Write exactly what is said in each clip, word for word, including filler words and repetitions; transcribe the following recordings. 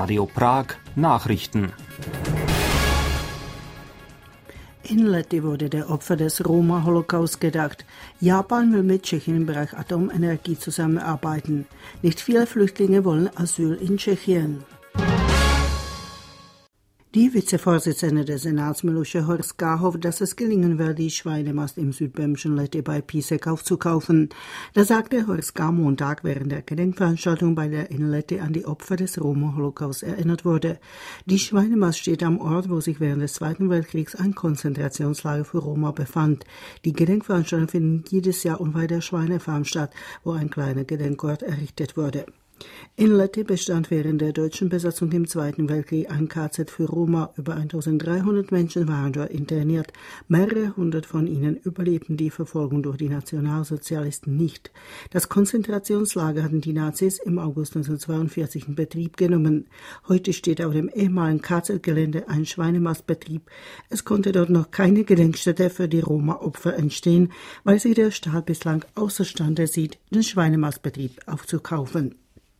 Radio Prag Nachrichten. In Lety wurde der Opfer des Roma-Holocaust gedacht. Japan will mit Tschechien im Bereich Atomenergie zusammenarbeiten. Nicht viele Flüchtlinge wollen Asyl in Tschechien. Die Vizevorsitzende des Senats Miluše Horská hofft, dass es gelingen wird, die Schweinemast im südböhmischen Lety bei Písek aufzukaufen. Das sagte Horská Montag während der Gedenkveranstaltung, bei der in Lety an die Opfer des Roma-Holocaust erinnert wurde. Die Schweinemast steht am Ort, wo sich während des Zweiten Weltkriegs ein Konzentrationslager für Roma befand. Die Gedenkveranstaltungen finden jedes Jahr unweit der Schweinefarm statt, wo ein kleiner Gedenkort errichtet wurde. In Lety bestand während der deutschen Besatzung im Zweiten Weltkrieg ein K Z für Roma. Über eintausenddreihundert Menschen waren dort interniert. Mehrere hundert von ihnen überlebten die Verfolgung durch die Nationalsozialisten nicht. Das Konzentrationslager hatten die Nazis im August neunzehnhundertzweiundvierzig in Betrieb genommen. Heute steht auf dem ehemaligen K Z-Gelände ein Schweinemastbetrieb. Es konnte dort noch keine Gedenkstätte für die Roma-Opfer entstehen, weil sich der Staat bislang außerstande sieht, den Schweinemastbetrieb aufzukaufen.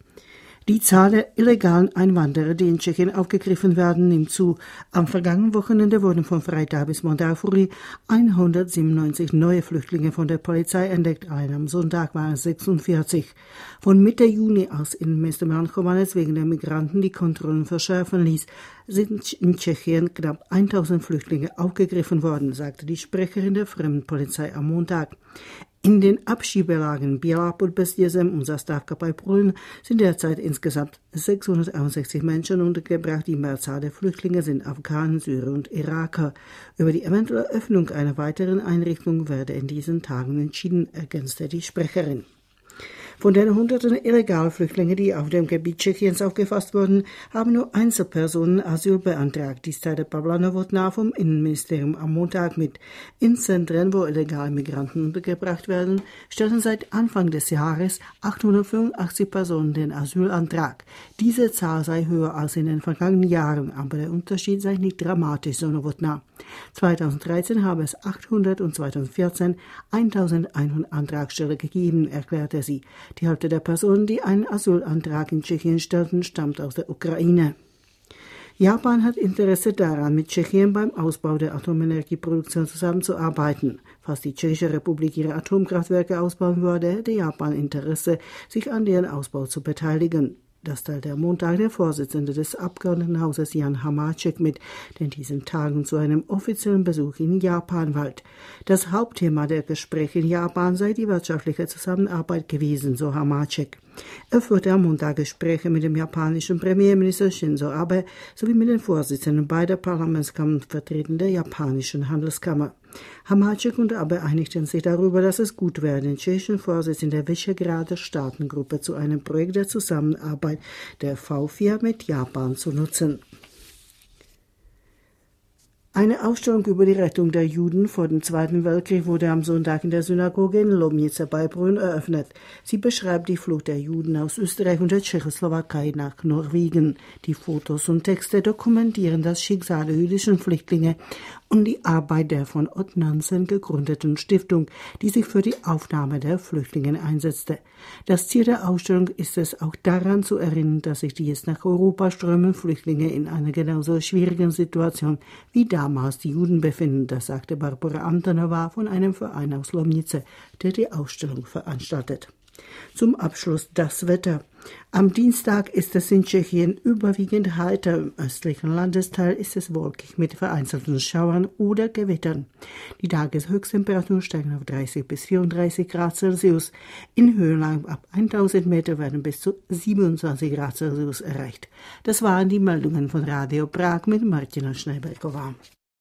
Die Zahl der illegalen Einwanderer, die in Tschechien aufgegriffen werden, nimmt zu. Am vergangenen Wochenende wurden von Freitag bis Montag früh hundertsiebenundneunzig neue Flüchtlinge von der Polizei entdeckt. Allein am Sonntag waren es sechsundvierzig. Von Mitte Juni aus, Innenminister Manchomanes wegen der Migranten die Kontrollen verschärfen ließ, sind in Tschechien knapp tausend Flüchtlinge aufgegriffen worden, sagte die Sprecherin der Fremdenpolizei am Montag. In den Abschiebelagern Bělá-pod Bezdězem und Zastávka bei Polen sind derzeit insgesamt sechshunderteinundsechzig Menschen untergebracht. Die Mehrzahl der Flüchtlinge sind Afghanen, Syrer und Iraker. Über die eventuelle Öffnung einer weiteren Einrichtung werde in diesen Tagen entschieden, ergänzte die Sprecherin. Von den hunderten Illegalflüchtlingen, die auf dem Gebiet Tschechiens aufgefasst wurden, haben nur Einzelpersonen Asyl beantragt. Dies teilte Pavla Novotná vom Innenministerium am Montag mit. In Zentren, wo illegale Migranten untergebracht werden, stellen seit Anfang des Jahres achthundertfünfundachtzig Personen den Asylantrag. Diese Zahl sei höher als in den vergangenen Jahren, aber der Unterschied sei nicht dramatisch, so Novotná. zweitausenddreizehn habe es achthundert und zweitausendvierzehn eintausendeinhundert Antragsteller gegeben, erklärte sie. Die Hälfte der Personen, die einen Asylantrag in Tschechien stellten, stammt aus der Ukraine. Japan hat Interesse daran, mit Tschechien beim Ausbau der Atomenergieproduktion zusammenzuarbeiten. Falls die Tschechische Republik ihre Atomkraftwerke ausbauen würde, hätte Japan Interesse, sich an deren Ausbau zu beteiligen. Das teilte am Montag der Vorsitzende des Abgeordnetenhauses Jan Hamáček mit, der in diesen Tagen zu einem offiziellen Besuch in Japan weilt. Das Hauptthema der Gespräche in Japan sei die wirtschaftliche Zusammenarbeit gewesen, so Hamáček. Er führte am Montag Gespräche mit dem japanischen Premierminister Shinzo Abe sowie mit den Vorsitzenden beider Parlamentskammern und Vertretern der japanischen Handelskammer. Hamáček und Abe einigten sich darüber, dass es gut wäre, den tschechischen Vorsitz in der Visegrader Staatengruppe zu einem Projekt der Zusammenarbeit der V vier mit Japan zu nutzen. Eine Ausstellung über die Rettung der Juden vor dem Zweiten Weltkrieg wurde am Sonntag in der Synagoge in Lomnice bei Brünn eröffnet. Sie beschreibt die Flucht der Juden aus Österreich und der Tschechoslowakei nach Norwegen. Die Fotos und Texte dokumentieren das Schicksal der jüdischen Flüchtlinge und die Arbeit der von Ott Nansen gegründeten Stiftung, die sich für die Aufnahme der Flüchtlinge einsetzte. Das Ziel der Ausstellung ist es, auch daran zu erinnern, dass sich die jetzt nach Europa strömenden Flüchtlinge in einer genauso schwierigen Situation wie damals die Juden befinden. Das sagte Barbara Antonova von einem Verein aus Lomnice, der die Ausstellung veranstaltet. Zum Abschluss das Wetter. Am Dienstag ist es in Tschechien überwiegend heiter. Im östlichen Landesteil ist es wolkig mit vereinzelten Schauern oder Gewittern. Die Tageshöchsttemperaturen steigen auf dreißig bis vierunddreißig Grad Celsius. In Höhenlagen ab tausend Meter werden bis zu siebenundzwanzig Grad Celsius erreicht. Das waren die Meldungen von Radio Prag mit Martina Schneiberkova.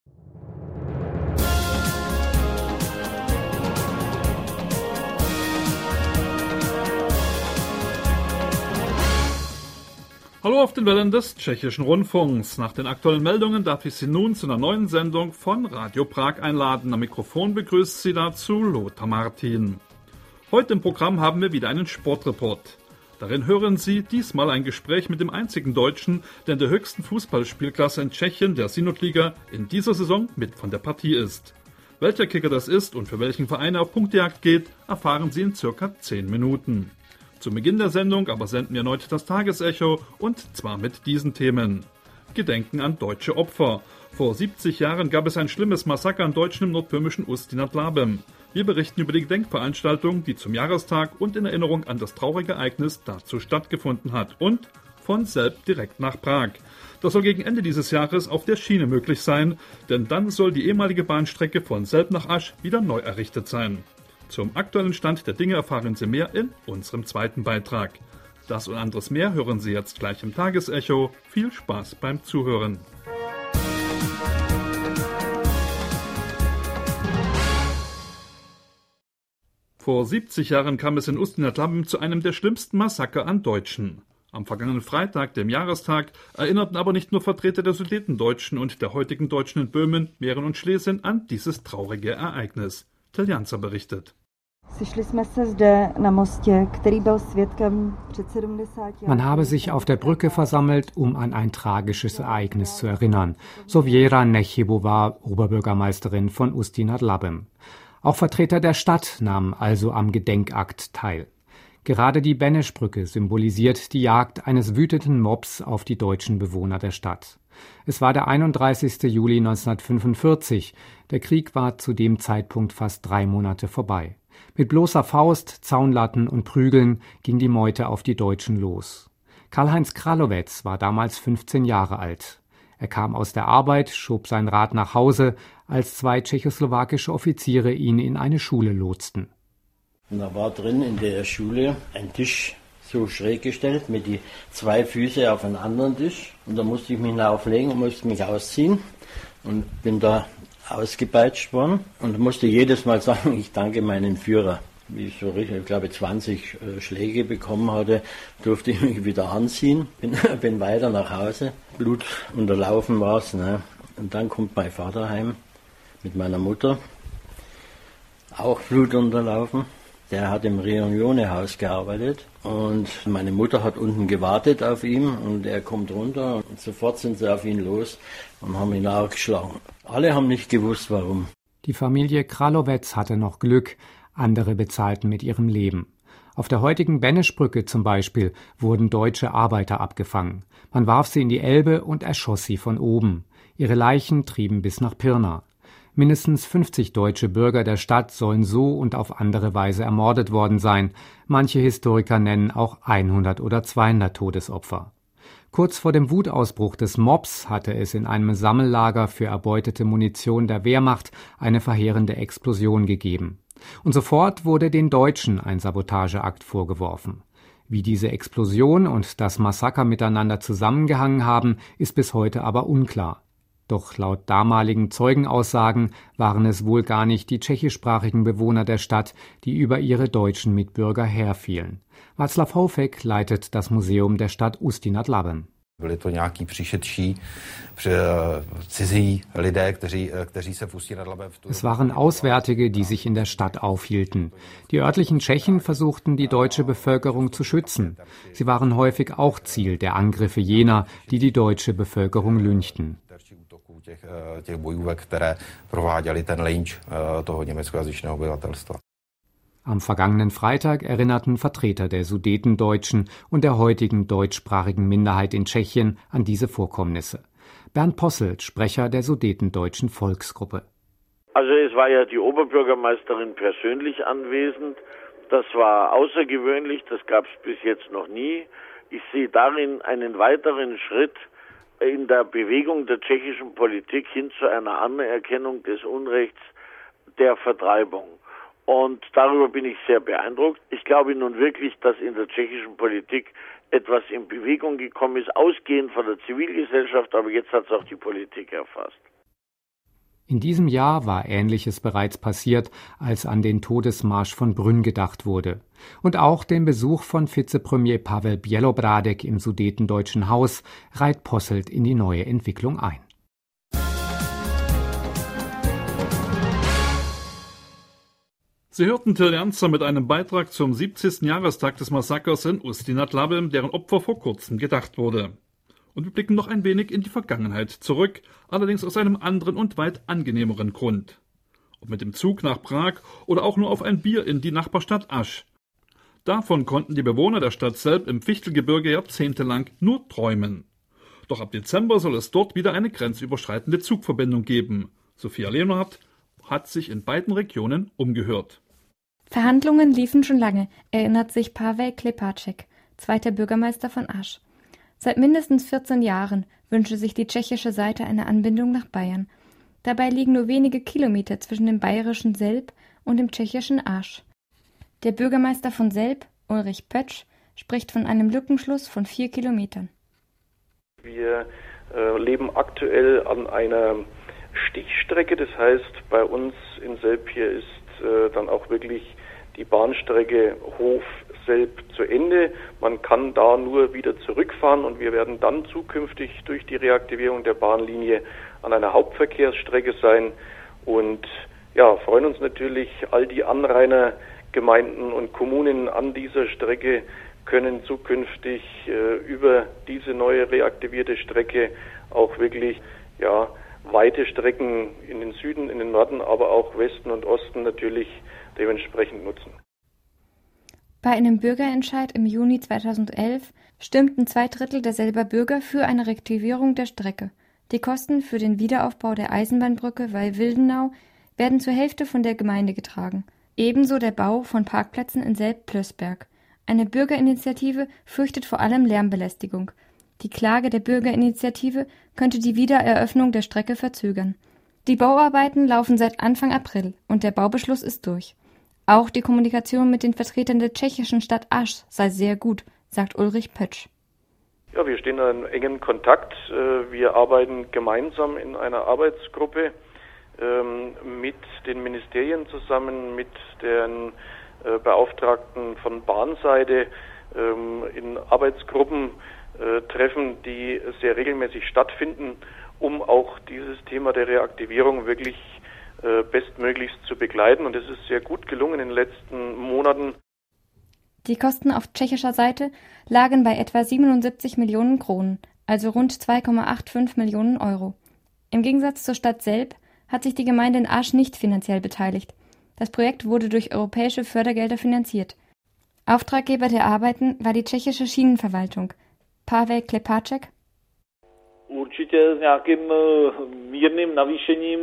Hallo auf den Wellen des Tschechischen Rundfunks. Nach den aktuellen Meldungen darf ich Sie nun zu einer neuen Sendung von Radio Prag einladen. Am Mikrofon begrüßt Sie dazu Lothar Martin. Heute im Programm haben wir wieder einen Sportreport. Darin hören Sie diesmal ein Gespräch mit dem einzigen Deutschen, der in der höchsten Fußballspielklasse in Tschechien, der Synod-Liga, in dieser Saison mit von der Partie ist. Welcher Kicker das ist und für welchen Verein er auf Punktejagd geht, erfahren Sie in circa zehn Minuten. Zu Beginn der Sendung aber senden wir erneut das Tagesecho und zwar mit diesen Themen. Gedenken an deutsche Opfer. Vor siebzig Jahren gab es ein schlimmes Massaker an Deutschen im nordböhmischen Ústí nad Labem. Wir berichten über die Gedenkveranstaltung, die zum Jahrestag und in Erinnerung an das traurige Ereignis dazu stattgefunden hat. Und von Selb direkt nach Prag. Das soll gegen Ende dieses Jahres auf der Schiene möglich sein, denn dann soll die ehemalige Bahnstrecke von Selb nach Asch wieder neu errichtet sein. Zum aktuellen Stand der Dinge erfahren Sie mehr in unserem zweiten Beitrag. Das und anderes mehr hören Sie jetzt gleich im Tagesecho. Viel Spaß beim Zuhören. Vor siebzig Jahren kam es in Ústí nad Labem zu einem der schlimmsten Massaker an Deutschen. Am vergangenen Freitag, dem Jahrestag, erinnerten aber nicht nur Vertreter der Sudetendeutschen und der heutigen Deutschen in Böhmen, Mähren und Schlesien an dieses traurige Ereignis. Teljanza berichtet. Man habe sich auf der Brücke versammelt, um an ein tragisches Ereignis zu erinnern. So Věra Nechybová, Oberbürgermeisterin von Ústí nad Labem. Auch Vertreter der Stadt nahmen also am Gedenkakt teil. Gerade die Beneš-Brücke symbolisiert die Jagd eines wütenden Mobs auf die deutschen Bewohner der Stadt. Es war der einunddreißigste Juli neunzehnhundertfünfundvierzig. Der Krieg war zu dem Zeitpunkt fast drei Monate vorbei. Mit bloßer Faust, Zaunlatten und Prügeln ging die Meute auf die Deutschen los. Karl-Heinz Kralowetz war damals fünfzehn Jahre alt. Er kam aus der Arbeit, schob sein Rad nach Hause, als zwei tschechoslowakische Offiziere ihn in eine Schule lotsten. Und da war drin in der Schule ein Tisch so schräg gestellt mit die zwei Füße auf einen anderen Tisch. Und da musste ich mich auflegen und musste mich ausziehen und bin da ausgepeitscht worden und musste jedes Mal sagen, ich danke meinem Führer. Wie ich so richtig, ich glaube zwanzig äh, Schläge bekommen hatte, durfte ich mich wieder anziehen, bin, bin weiter nach Hause. Blut unterlaufen war es. Ne? Und dann kommt mein Vater heim mit meiner Mutter, auch Blut unterlaufen. Der hat im Rionione-Haus gearbeitet und meine Mutter hat unten gewartet auf ihn und er kommt runter und sofort sind sie auf ihn los und haben ihn nachgeschlagen. Alle haben nicht gewusst, warum. Die Familie Kralowetz hatte noch Glück, andere bezahlten mit ihrem Leben. Auf der heutigen Beneš-Brücke zum Beispiel wurden deutsche Arbeiter abgefangen. Man warf sie in die Elbe und erschoss sie von oben. Ihre Leichen trieben bis nach Pirna. Mindestens fünfzig deutsche Bürger der Stadt sollen so und auf andere Weise ermordet worden sein. Manche Historiker nennen auch hundert oder zweihundert Todesopfer. Kurz vor dem Wutausbruch des Mobs hatte es in einem Sammellager für erbeutete Munition der Wehrmacht eine verheerende Explosion gegeben. Und sofort wurde den Deutschen ein Sabotageakt vorgeworfen. Wie diese Explosion und das Massaker miteinander zusammengehangen haben, ist bis heute aber unklar. Doch laut damaligen Zeugenaussagen waren es wohl gar nicht die tschechischsprachigen Bewohner der Stadt, die über ihre deutschen Mitbürger herfielen. Václav Houfek leitet das Museum der Stadt Ústí nad Labem. Es waren Auswärtige, die sich in der Stadt aufhielten. Die örtlichen Tschechen versuchten, die deutsche Bevölkerung zu schützen. Sie waren häufig auch Ziel der Angriffe jener, die die deutsche Bevölkerung lynchten. Těch, těch bojůvek, které prováděly ten lynč toho německojazyčného obyvatelstva. Am vergangenen Freitag erinnerten Vertreter der Sudetendeutschen und der heutigen deutschsprachigen Minderheit in Tschechien an diese Vorkommnisse. Bernd Posselt, Sprecher der Sudetendeutschen Volksgruppe. Also es war ja die Oberbürgermeisterin persönlich anwesend. Das war außergewöhnlich, das gab es bis jetzt noch nie. Ich sehe darin einen weiteren Schritt in der Bewegung der tschechischen Politik hin zu einer Anerkennung des Unrechts der Vertreibung. Und darüber bin ich sehr beeindruckt. Ich glaube nun wirklich, dass in der tschechischen Politik etwas in Bewegung gekommen ist, ausgehend von der Zivilgesellschaft, aber jetzt hat es auch die Politik erfasst. In diesem Jahr war Ähnliches bereits passiert, als an den Todesmarsch von Brünn gedacht wurde. Und auch den Besuch von Vizepremier Pavel Bělobrádek im Sudetendeutschen Haus reiht Posselt in die neue Entwicklung ein. Sie hörten Teljanza mit einem Beitrag zum siebzigsten Jahrestag des Massakers in Ústí nad Labem, deren Opfer vor kurzem gedacht wurde. Und wir blicken noch ein wenig in die Vergangenheit zurück, allerdings aus einem anderen und weit angenehmeren Grund. Ob mit dem Zug nach Prag oder auch nur auf ein Bier in die Nachbarstadt Asch. Davon konnten die Bewohner der Stadt Selb im Fichtelgebirge jahrzehntelang nur träumen. Doch ab Dezember soll es dort wieder eine grenzüberschreitende Zugverbindung geben. Sophia Leonhardt hat sich in beiden Regionen umgehört. Verhandlungen liefen schon lange, erinnert sich Paweł Klepacek, zweiter Bürgermeister von Asch. Seit mindestens vierzehn Jahren wünsche sich die tschechische Seite eine Anbindung nach Bayern. Dabei liegen nur wenige Kilometer zwischen dem bayerischen Selb und dem tschechischen Asch. Der Bürgermeister von Selb, Ulrich Pötsch, spricht von einem Lückenschluss von vier Kilometern. Wir äh, leben aktuell an einer Stichstrecke, das heißt, bei uns in Selb hier ist äh, dann auch wirklich die Bahnstrecke Hof-Selb zu Ende. Man kann da nur wieder zurückfahren und wir werden dann zukünftig durch die Reaktivierung der Bahnlinie an einer Hauptverkehrsstrecke sein und ja, freuen uns natürlich, all die Anrainergemeinden und Kommunen an dieser Strecke können zukünftig äh, über diese neue reaktivierte Strecke auch wirklich ja, weite Strecken in den Süden, in den Norden, aber auch Westen und Osten natürlich dementsprechend nutzen. Bei einem Bürgerentscheid im Juni zweitausendelf stimmten zwei Drittel der Selber Bürger für eine Reaktivierung der Strecke. Die Kosten für den Wiederaufbau der Eisenbahnbrücke bei Wildenau werden zur Hälfte von der Gemeinde getragen. Ebenso der Bau von Parkplätzen in Selb-Plößberg. Eine Bürgerinitiative fürchtet vor allem Lärmbelästigung. Die Klage der Bürgerinitiative könnte die Wiedereröffnung der Strecke verzögern. Die Bauarbeiten laufen seit Anfang April und der Baubeschluss ist durch. Auch die Kommunikation mit den Vertretern der tschechischen Stadt Asch sei sehr gut, sagt Ulrich Pötsch. Ja, wir stehen in engen Kontakt. Wir arbeiten gemeinsam in einer Arbeitsgruppe mit den Ministerien zusammen, mit den Beauftragten von Bahnseite in Arbeitsgruppen treffen, die sehr regelmäßig stattfinden, um auch dieses Thema der Reaktivierung wirklich bestmöglichst zu begleiten. Und es ist sehr gut gelungen in den letzten Monaten. Die Kosten auf tschechischer Seite lagen bei etwa siebenundsiebzig Millionen Kronen, also rund zwei Komma fünfundachtzig Millionen Euro. Im Gegensatz zur Stadt Selb hat sich die Gemeinde in Asch nicht finanziell beteiligt. Das Projekt wurde durch europäische Fördergelder finanziert. Auftraggeber der Arbeiten war die tschechische Schienenverwaltung. Paweł Klepacek. Určitě s nějakým mírným navýšením.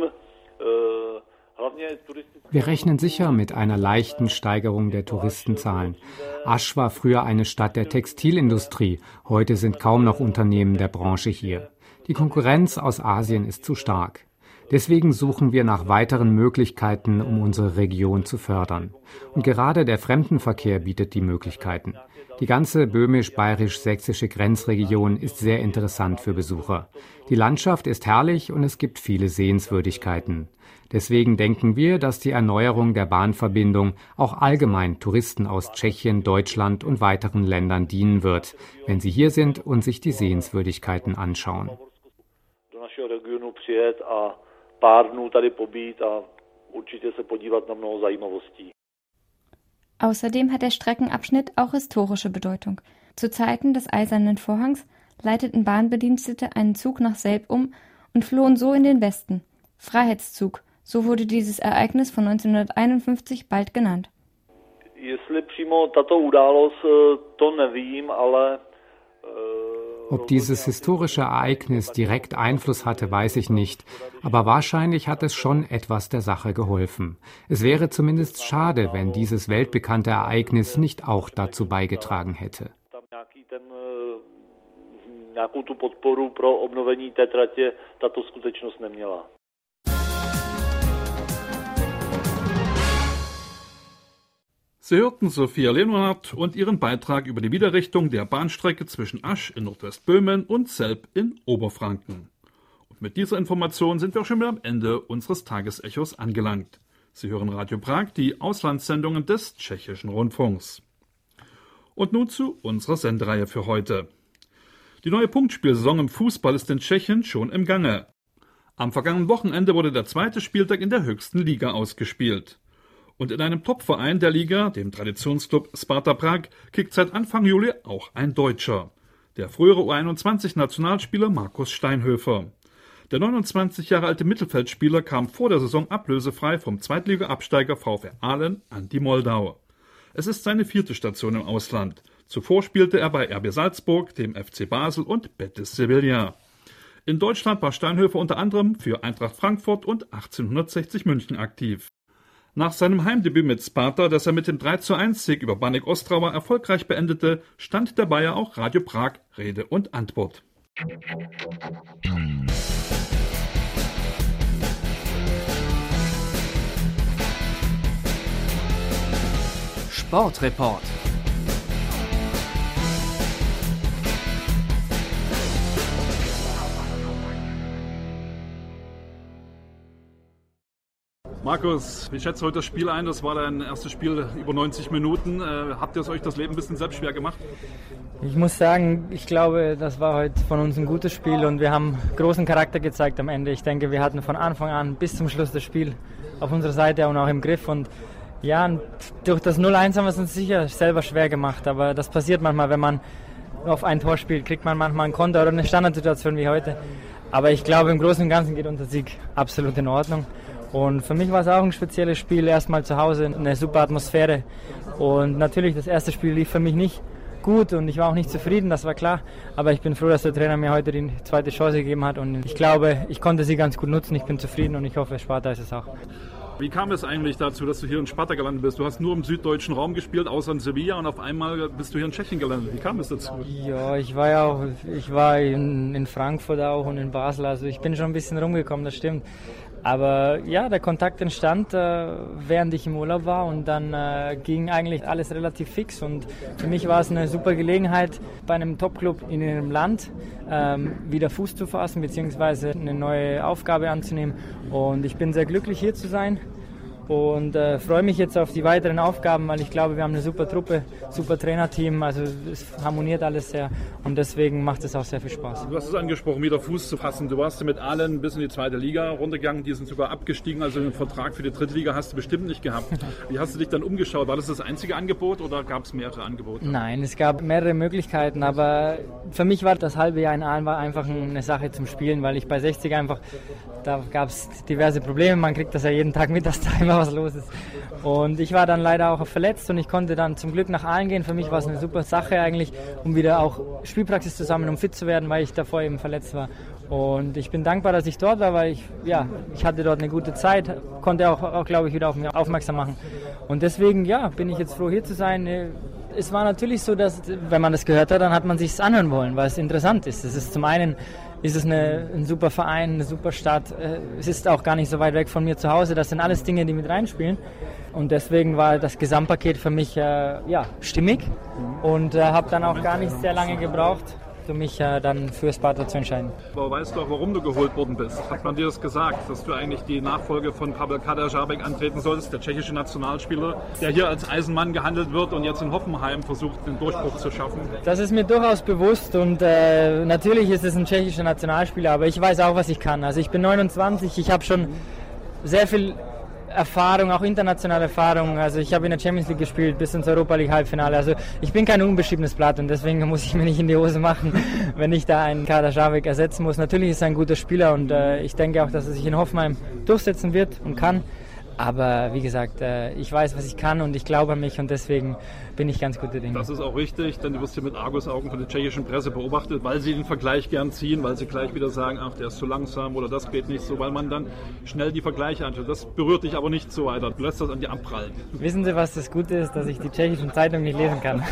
Wir rechnen sicher mit einer leichten Steigerung der Touristenzahlen. Asch war früher eine Stadt der Textilindustrie. Heute sind kaum noch Unternehmen der Branche hier. Die Konkurrenz aus Asien ist zu stark. Deswegen suchen wir nach weiteren Möglichkeiten, um unsere Region zu fördern. Und gerade der Fremdenverkehr bietet die Möglichkeiten. Die ganze böhmisch-bayerisch-sächsische Grenzregion ist sehr interessant für Besucher. Die Landschaft ist herrlich und es gibt viele Sehenswürdigkeiten. Deswegen denken wir, dass die Erneuerung der Bahnverbindung auch allgemein Touristen aus Tschechien, Deutschland und weiteren Ländern dienen wird, wenn sie hier sind und sich die Sehenswürdigkeiten anschauen. Pár dnů tady pobít a určitě se podívat na mnoho zajímavostí. Außerdem hat der Streckenabschnitt auch historische Bedeutung. Zu Zeiten des Eisernen Vorhangs leiteten Bahnbedienstete einen Zug nach Selb um und flohen so in den Westen. Freiheitszug, so wurde dieses Ereignis von neunzehnhunderteinundfünfzig bald genannt. Jestli přímo tato událost, to nevím, ale Ob dieses historische Ereignis direkt Einfluss hatte, weiß ich nicht, aber wahrscheinlich hat es schon etwas der Sache geholfen. Es wäre zumindest schade, wenn dieses weltbekannte Ereignis nicht auch dazu beigetragen hätte. Sie hörten Sophia Leonhardt und ihren Beitrag über die Wiederrichtung der Bahnstrecke zwischen Asch in Nordwestböhmen und Selb in Oberfranken. Und mit dieser Information sind wir schon wieder am Ende unseres Tagesechos angelangt. Sie hören Radio Prag, die Auslandssendungen des Tschechischen Rundfunks. Und nun zu unserer Sendereihe für heute. Die neue Punktspielsaison im Fußball ist in Tschechien schon im Gange. Am vergangenen Wochenende wurde der zweite Spieltag in der höchsten Liga ausgespielt. Und in einem Topverein der Liga, dem Traditionsclub Sparta Prag, kickt seit Anfang Juli auch ein Deutscher. Der frühere U einundzwanzig-Nationalspieler Markus Steinhöfer. Der neunundzwanzig Jahre alte Mittelfeldspieler kam vor der Saison ablösefrei vom Zweitliga-Absteiger VfR Aalen an die Moldau. Es ist seine vierte Station im Ausland. Zuvor spielte er bei R B Salzburg, dem F C Basel und Betis Sevilla. In Deutschland war Steinhöfer unter anderem für Eintracht Frankfurt und achtzehnhundertsechzig München aktiv. Nach seinem Heimdebüt mit Sparta, das er mit dem drei zu eins Sieg über Baník Ostrava erfolgreich beendete, stand der Bayer auch Radio Prag Rede und Antwort. Sportreport. Markus, wie schätzt du heute das Spiel ein? Das war dein erstes Spiel über neunzig Minuten. Äh, habt ihr es euch das Leben ein bisschen selbst schwer gemacht? Ich muss sagen, ich glaube, das war heute von uns ein gutes Spiel und wir haben großen Charakter gezeigt am Ende. Ich denke, wir hatten von Anfang an bis zum Schluss das Spiel auf unserer Seite und auch im Griff. Und ja, durch das null eins haben wir es uns sicher selber schwer gemacht. Aber das passiert manchmal, wenn man auf ein Tor spielt, kriegt man manchmal einen Konter oder eine Standardsituation wie heute. Aber ich glaube, im Großen und Ganzen geht unser Sieg absolut in Ordnung. Und für mich war es auch ein spezielles Spiel, erstmal zu Hause, eine super Atmosphäre. Und natürlich, das erste Spiel lief für mich nicht gut und ich war auch nicht zufrieden, das war klar. Aber ich bin froh, dass der Trainer mir heute die zweite Chance gegeben hat und ich glaube, ich konnte sie ganz gut nutzen. Ich bin zufrieden und ich hoffe, Sparta ist es auch. Wie kam es eigentlich dazu, dass du hier in Sparta gelandet bist? Du hast nur im süddeutschen Raum gespielt, außer in Sevilla, und auf einmal bist du hier in Tschechien gelandet. Wie kam es dazu? Ja, ich war ja auch, ich war in, in Frankfurt auch und in Basel, also ich bin schon ein bisschen rumgekommen, das stimmt. Aber ja, der Kontakt entstand, äh, während ich im Urlaub war und dann äh, ging eigentlich alles relativ fix und für mich war es eine super Gelegenheit, bei einem Top-Club in einem Land ähm, wieder Fuß zu fassen bzw. eine neue Aufgabe anzunehmen und ich bin sehr glücklich hier zu sein. Und äh, freue mich jetzt auf die weiteren Aufgaben, weil ich glaube, wir haben eine super Truppe, super Trainerteam, also es harmoniert alles sehr und deswegen macht es auch sehr viel Spaß. Du hast es angesprochen, wieder Fuß zu fassen. Du warst mit allen bis in die zweite Liga runtergegangen, die sind sogar abgestiegen, also einen Vertrag für die dritte Liga hast du bestimmt nicht gehabt. Wie hast du dich dann umgeschaut? War das das einzige Angebot oder gab es mehrere Angebote? Nein, es gab mehrere Möglichkeiten, aber für mich war das halbe Jahr in Aalen war einfach eine Sache zum Spielen, weil ich bei sechzig einfach, da gab es diverse Probleme, man kriegt das ja jeden Tag mit, dass da immer was los ist. Und ich war dann leider auch verletzt und ich konnte dann zum Glück nach Aalen gehen. Für mich war es eine super Sache eigentlich, um wieder auch Spielpraxis zu sammeln, um fit zu werden, weil ich davor eben verletzt war. Und ich bin dankbar, dass ich dort war, weil ich, ja, ich hatte dort eine gute Zeit, konnte auch, auch glaube ich, wieder auf mich aufmerksam machen. Und deswegen, ja, bin ich jetzt froh, hier zu sein. Es war natürlich so, dass, wenn man das gehört hat, dann hat man sich's anhören wollen, weil es interessant ist. Es ist zum einen ist es eine, ein super Verein, eine super Stadt. Es ist auch gar nicht so weit weg von mir zu Hause. Das sind alles Dinge, die mit reinspielen. Und deswegen war das Gesamtpaket für mich äh, ja, stimmig und äh, habe dann auch gar nicht sehr lange gebraucht, für mich äh, dann für Sparta zu entscheiden. Aber weißt du auch, warum du geholt worden bist? Hat man dir das gesagt, dass du eigentlich die Nachfolge von Pavel Kaderabek antreten sollst, der tschechische Nationalspieler, der hier als Eisenmann gehandelt wird und jetzt in Hoffenheim versucht, den Durchbruch zu schaffen? Das ist mir durchaus bewusst und äh, natürlich ist es ein tschechischer Nationalspieler, aber ich weiß auch, was ich kann. Also ich bin neunundzwanzig, ich habe schon sehr viel Erfahrung, auch internationale Erfahrung. Also ich habe in der Champions League gespielt bis ins Europa League Halbfinale. Also ich bin kein unbeschriebenes Blatt und deswegen muss ich mir nicht in die Hose machen, wenn ich da einen Kaderabek ersetzen muss. Natürlich ist er ein guter Spieler und äh, ich denke auch, dass er sich in Hoffenheim durchsetzen wird und kann. Aber wie gesagt, äh, ich weiß, was ich kann und ich glaube an mich und deswegen bin ich ganz guter Dinge. Das ist auch richtig, denn du wirst hier mit Argusaugen von der tschechischen Presse beobachtet, weil sie den Vergleich gern ziehen, weil sie gleich wieder sagen, ach, der ist zu langsam oder das geht nicht so, weil man dann schnell die Vergleiche anschaut. Das berührt dich aber nicht so weiter. Du lässt das an dir abprallen. Wissen Sie, was das Gute ist, dass ich die tschechischen Zeitungen nicht lesen kann.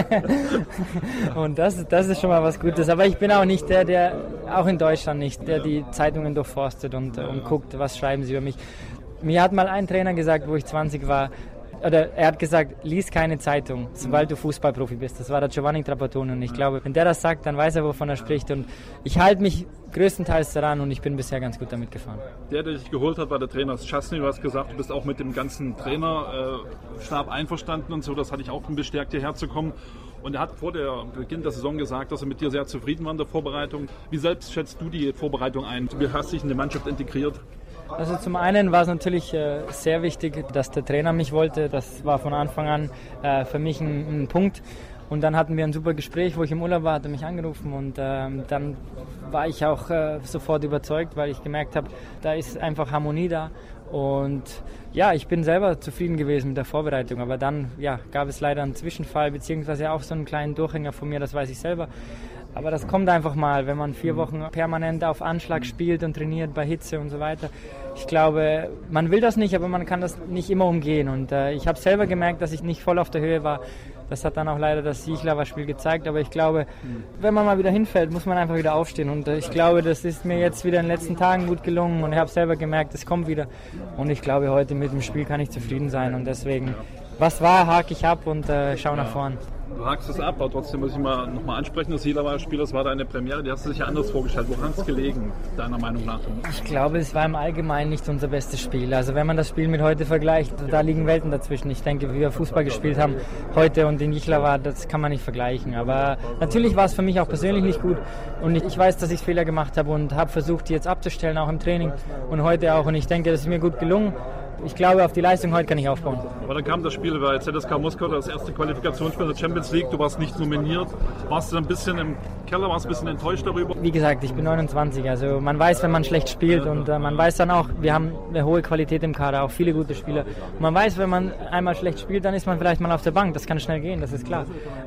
Und das, das ist schon mal was Gutes. Aber ich bin auch nicht der, der, auch in Deutschland nicht, der die Zeitungen durchforstet und, und guckt, was schreiben sie über mich. Mir hat mal ein Trainer gesagt, wo ich zwanzig war, oder er hat gesagt, lies keine Zeitung, sobald du Fußballprofi bist. Das war der Giovanni Trapattoni und ich glaube, wenn der das sagt, dann weiß er, wovon er spricht und ich halte mich größtenteils daran und ich bin bisher ganz gut damit gefahren. Der, der dich geholt hat, war der Trainer Szczasny. Du hast gesagt, du bist auch mit dem ganzen Trainerstab einverstanden und so, das hatte ich auch bestärkt, hierher zu kommen. Und er hat vor der Beginn der Saison gesagt, dass er mit dir sehr zufrieden war in der Vorbereitung. Wie selbst schätzt du die Vorbereitung ein? Wie hast du dich in die Mannschaft integriert? Also zum einen war es natürlich äh, sehr wichtig, dass der Trainer mich wollte. Das war von Anfang an äh, für mich ein, ein Punkt. Und dann hatten wir ein super Gespräch, wo ich im Urlaub war, hat er mich angerufen und ähm, dann war ich auch äh, sofort überzeugt, weil ich gemerkt habe, da ist einfach Harmonie da Und ja, ich bin selber zufrieden gewesen mit der Vorbereitung, aber dann ja, gab es leider einen Zwischenfall, beziehungsweise auch so einen kleinen Durchhänger von mir, das weiß ich selber. Aber das kommt einfach mal, wenn man vier Wochen permanent auf Anschlag spielt und trainiert bei Hitze und so weiter. Ich glaube, man will das nicht, aber man kann das nicht immer umgehen. Und äh, ich habe selber gemerkt, dass ich nicht voll auf der Höhe war. Das hat dann auch leider das Sichlava-Spiel gezeigt. Aber ich glaube, wenn man mal wieder hinfällt, muss man einfach wieder aufstehen. Und äh, ich glaube, das ist mir jetzt wieder in den letzten Tagen gut gelungen. Und ich habe selber gemerkt, es kommt wieder. Und ich glaube, heute mit dem Spiel kann ich zufrieden sein. Und deswegen, was war, hake ich ab und äh, schaue nach vorn. Du hakst es ab, aber trotzdem muss ich mal nochmal ansprechen, das Sichlava-Spiel, das war deine Premiere, die hast du sich ja anders vorgestellt. Woran hat es gelegen, deiner Meinung nach? Ich glaube, es war im Allgemeinen nicht unser bestes Spiel. Also wenn man das Spiel mit heute vergleicht, da liegen Welten dazwischen. Ich denke, wie wir Fußball gespielt haben heute und in Jihlava, das kann man nicht vergleichen. Aber natürlich war es für mich auch persönlich nicht gut und ich weiß, dass ich Fehler gemacht habe und habe versucht, die jetzt abzustellen, auch im Training und heute auch. Und ich denke, das ist mir gut gelungen. Ich glaube, auf die Leistung heute kann ich aufbauen. Aber dann kam das Spiel bei Z S K Moskau, das erste Qualifikationsspiel der Champions League. Du warst nicht nominiert. Warst du ein bisschen im Keller, warst ein bisschen enttäuscht darüber? Wie gesagt, ich bin neunundzwanzig. Also man weiß, wenn man schlecht spielt und äh, man weiß dann auch, wir haben eine hohe Qualität im Kader, auch viele gute Spieler. Und man weiß, wenn man einmal schlecht spielt, dann ist man vielleicht mal auf der Bank. Das kann schnell gehen, das ist klar.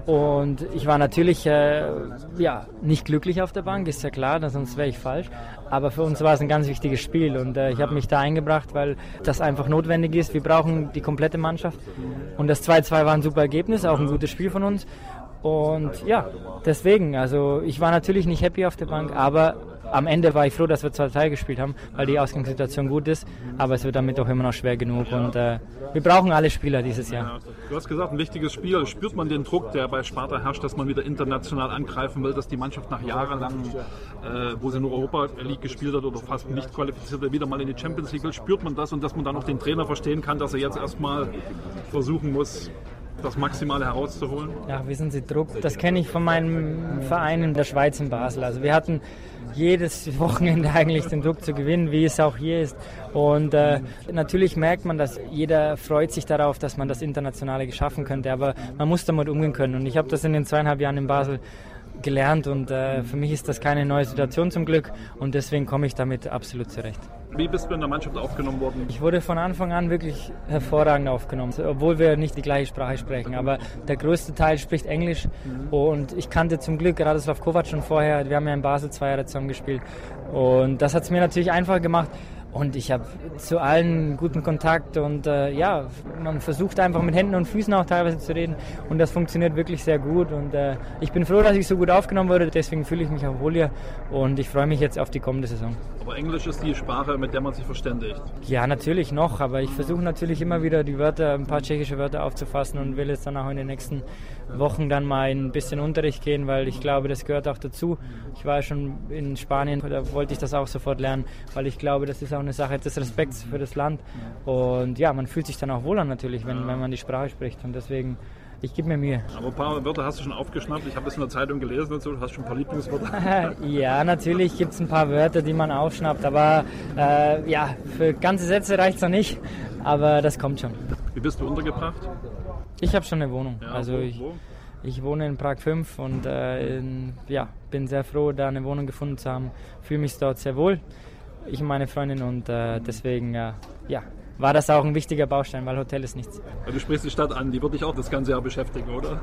Und ich war natürlich äh, ja, nicht glücklich auf der Bank, ist ja klar, sonst wäre ich falsch. Aber für uns war es ein ganz wichtiges Spiel und äh, ich habe mich da eingebracht, weil das einfach notwendig ist. Wir brauchen die komplette Mannschaft und das zwei zwei war ein super Ergebnis, auch ein gutes Spiel von uns. Und ja, deswegen, also ich war natürlich nicht happy auf der Bank, aber am Ende war ich froh, dass wir zwei zwei gespielt haben, weil die Ausgangssituation gut ist, aber es wird damit auch immer noch schwer genug und äh, wir brauchen alle Spieler dieses Jahr. Du hast gesagt, ein wichtiges Spiel. Spürt man den Druck, der bei Sparta herrscht, dass man wieder international angreifen will, dass die Mannschaft nach jahrelang, äh, wo sie nur Europa League gespielt hat oder fast nicht qualifiziert hat, wieder mal in die Champions League will? Spürt man das und dass man dann auch den Trainer verstehen kann, dass er jetzt erstmal versuchen muss, das Maximale herauszuholen? Ja, wissen Sie, Druck, das kenne ich von meinem Verein in der Schweiz, in Basel. Also wir hatten jedes Wochenende eigentlich den Druck zu gewinnen, wie es auch hier ist. Und äh, natürlich merkt man, dass jeder freut sich darauf, dass man das Internationale geschaffen könnte, aber man muss damit umgehen können. Und ich habe das in den zweieinhalb Jahren in Basel gelernt und äh, für mich ist das keine neue Situation zum Glück und deswegen komme ich damit absolut zurecht. Wie bist du in der Mannschaft aufgenommen worden? Ich wurde von Anfang an wirklich hervorragend aufgenommen, obwohl wir nicht die gleiche Sprache sprechen, aber der größte Teil spricht Englisch mhm. und ich kannte zum Glück Radoslav Kovac schon vorher, wir haben ja in Basel zwei Jahre zusammen gespielt und das hat es mir natürlich einfacher gemacht. Und ich habe zu allen guten Kontakt und äh, ja, man versucht einfach mit Händen und Füßen auch teilweise zu reden und das funktioniert wirklich sehr gut und äh, ich bin froh, dass ich so gut aufgenommen wurde, deswegen fühle ich mich auch wohl hier und ich freue mich jetzt auf die kommende Saison. Aber Englisch ist die Sprache, mit der man sich verständigt? Ja, natürlich noch, aber ich versuche natürlich immer wieder die Wörter, ein paar tschechische Wörter aufzufassen und will jetzt dann auch in den nächsten Wochen dann mal ein bisschen Unterricht gehen, weil ich glaube, das gehört auch dazu. Ich war schon in Spanien, da wollte ich das auch sofort lernen, weil ich glaube, das ist auch eine Sache des Respekts für das Land und ja, man fühlt sich dann auch wohler natürlich, wenn, wenn man die Sprache spricht und deswegen, ich gebe mir Mühe. Aber ein paar Wörter hast du schon aufgeschnappt, ich habe das in der Zeitung gelesen und so, du hast schon ein paar Lieblingswörter. Ja, natürlich gibt es ein paar Wörter, die man aufschnappt, aber äh, ja, für ganze Sätze reicht es noch nicht, aber das kommt schon. Wie bist du untergebracht? Ich habe schon eine Wohnung, ja, also wo, ich, wo? ich wohne in Prag fünf und äh, in, ja, bin sehr froh, da eine Wohnung gefunden zu haben, fühle mich dort sehr wohl. Ich und meine Freundin und äh, deswegen äh, ja, war das auch ein wichtiger Baustein, weil Hotel ist nichts. Du sprichst die Stadt an, die wird dich auch das ganze Jahr beschäftigen, oder?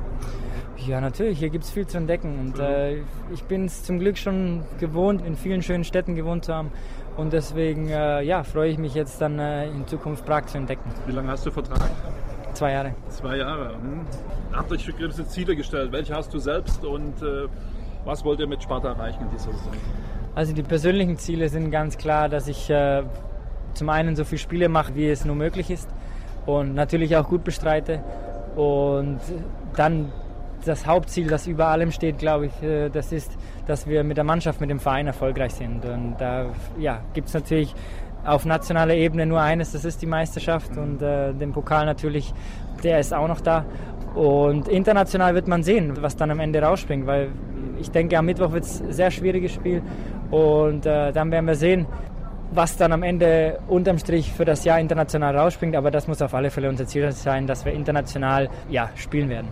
Ja, natürlich, hier gibt es viel zu entdecken und äh, ich bin es zum Glück schon gewohnt, in vielen schönen Städten gewohnt zu haben und deswegen äh, ja, freue ich mich jetzt dann äh, in Zukunft Prag zu entdecken. Wie lange hast du Vertrag? Zwei Jahre. Zwei Jahre. Hm. Habt euch gewisse Ziele gestellt? Welche hast du selbst und äh, was wollt ihr mit Sparta erreichen in dieser Saison? Also die persönlichen Ziele sind ganz klar, dass ich äh, zum einen so viele Spiele mache, wie es nur möglich ist und natürlich auch gut bestreite und dann das Hauptziel, das über allem steht, glaube ich, äh, das ist, dass wir mit der Mannschaft, mit dem Verein erfolgreich sind und da ja, gibt es natürlich auf nationaler Ebene nur eines, das ist die Meisterschaft und äh, den Pokal natürlich, der ist auch noch da und international wird man sehen, was dann am Ende rausspringt, weil ich denke, am Mittwoch wird es ein sehr schwieriges Spiel und äh, dann werden wir sehen, was dann am Ende unterm Strich für das Jahr international rausspringt. Aber das muss auf alle Fälle unser Ziel sein, dass wir international ja, spielen werden.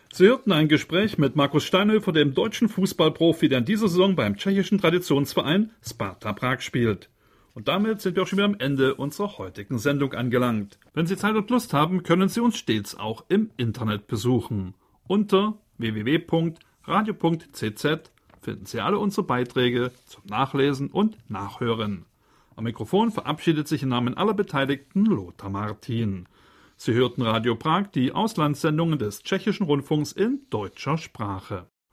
Sie hörten ein Gespräch mit Markus Steinhöfer, dem deutschen Fußballprofi, der in dieser Saison beim tschechischen Traditionsverein Sparta Prag spielt. Und damit sind wir auch schon wieder am Ende unserer heutigen Sendung angelangt. Wenn Sie Zeit und Lust haben, können Sie uns stets auch im Internet besuchen. Unter w w w punkt radio punkt c z finden Sie alle unsere Beiträge zum Nachlesen und Nachhören. Am Mikrofon verabschiedet sich im Namen aller Beteiligten Lothar Martin. Sie hörten Radio Prag, die Auslandssendungen des Tschechischen Rundfunks in deutscher Sprache.